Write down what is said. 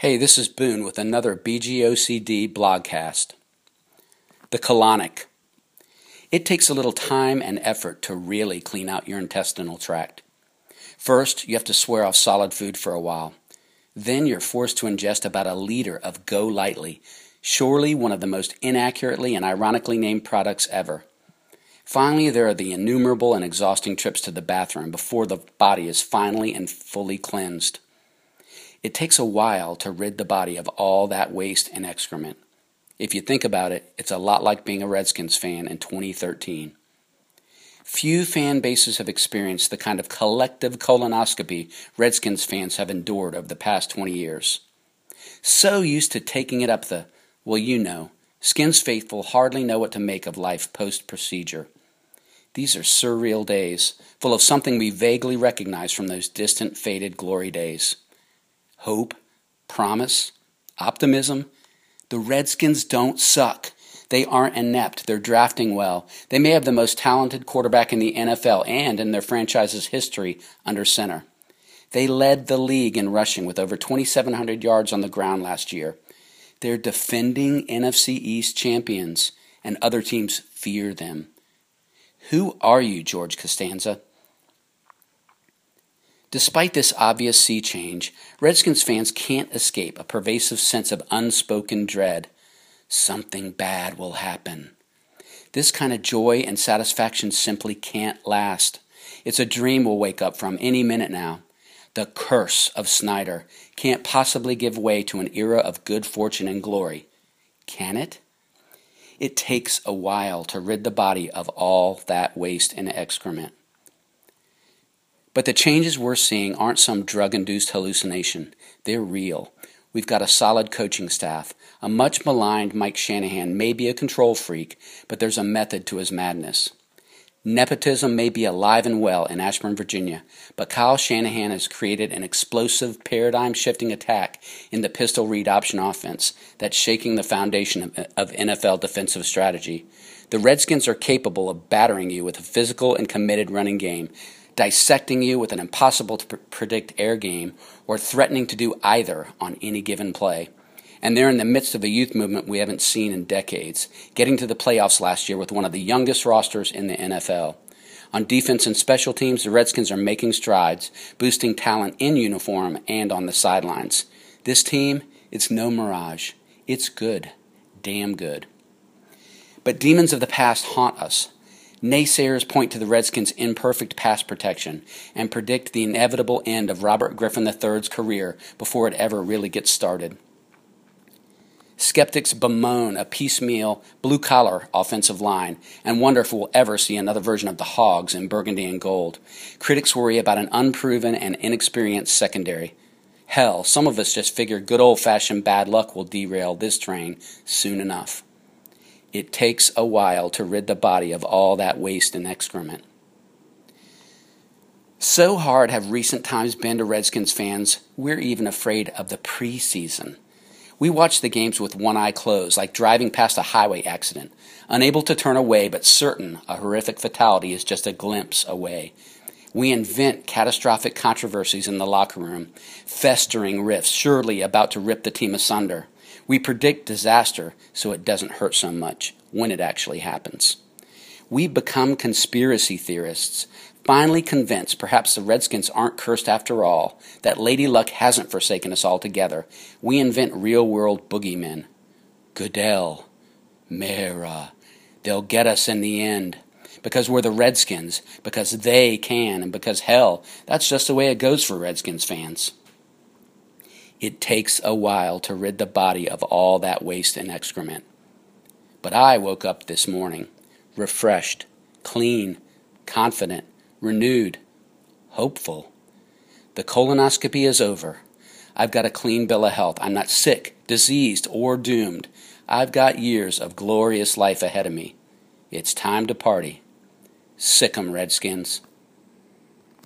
Hey, this is Boone with another BGOCD blogcast. The colonic. It takes a little time and effort to really clean out your intestinal tract. First, you have to swear off solid food for a while. Then you're forced to ingest about a liter of Go Lightly, surely one of the most inaccurately and ironically named products ever. Finally, there are the innumerable and exhausting trips to the bathroom before the body is finally and fully cleansed. It takes a while to rid the body of all that waste and excrement. If you think about it, it's a lot like being a Redskins fan in 2013. Few fan bases have experienced the kind of collective colonoscopy Redskins fans have endured over the past 20 years. So used to taking it up the, Skins faithful hardly know what to make of life post-procedure. These are surreal days, full of something we vaguely recognize from those distant, faded glory days. Hope, promise, optimism. The Redskins don't suck. They aren't inept. They're drafting well. They may have the most talented quarterback in the NFL and in their franchise's history under center. They led the league in rushing with over 2,700 yards on the ground last year. They're defending NFC East champions, and other teams fear them. Who are you, George Costanza? Despite this obvious sea change, Redskins fans can't escape a pervasive sense of unspoken dread. Something bad will happen. This kind of joy and satisfaction simply can't last. It's a dream we'll wake up from any minute now. The curse of Snyder can't possibly give way to an era of good fortune and glory. Can it? It takes a while to rid the body of all that waste and excrement. But the changes we're seeing aren't some drug-induced hallucination. They're real. We've got a solid coaching staff. A much maligned Mike Shanahan may be a control freak, but there's a method to his madness. Nepotism may be alive and well in Ashburn, Virginia, but Kyle Shanahan has created an explosive, paradigm-shifting attack in the pistol read option offense that's shaking the foundation of NFL defensive strategy. The Redskins are capable of battering you with a physical and committed running game, dissecting you with an impossible-to-predict air game, or threatening to do either on any given play. And they're in the midst of a youth movement we haven't seen in decades, getting to the playoffs last year with one of the youngest rosters in the NFL. On defense and special teams, the Redskins are making strides, boosting talent in uniform and on the sidelines. This team, it's no mirage. It's good. Damn good. But demons of the past haunt us. Naysayers point to the Redskins' imperfect pass protection and predict the inevitable end of Robert Griffin III's career before it ever really gets started. Skeptics bemoan a piecemeal, blue-collar offensive line and wonder if we'll ever see another version of the Hogs in burgundy and gold. Critics worry about an unproven and inexperienced secondary. Hell, some of us just figure good old-fashioned bad luck will derail this train soon enough. It takes a while to rid the body of all that waste and excrement. So hard have recent times been to Redskins fans, we're even afraid of the preseason. We watch the games with one eye closed, like driving past a highway accident, unable to turn away but certain a horrific fatality is just a glimpse away. We invent catastrophic controversies in the locker room, festering rifts surely about to rip the team asunder. We predict disaster so it doesn't hurt so much when it actually happens. We become conspiracy theorists, finally convinced perhaps the Redskins aren't cursed after all, that Lady Luck hasn't forsaken us altogether. We invent real-world boogeymen. Goodell, Mara, they'll get us in the end. Because we're the Redskins, because they can, and because, hell, that's just the way it goes for Redskins fans. It takes a while to rid the body of all that waste and excrement. But I woke up this morning, refreshed, clean, confident, renewed, hopeful. The colonoscopy is over. I've got a clean bill of health. I'm not sick, diseased, or doomed. I've got years of glorious life ahead of me. It's time to party. Sick 'em, Redskins.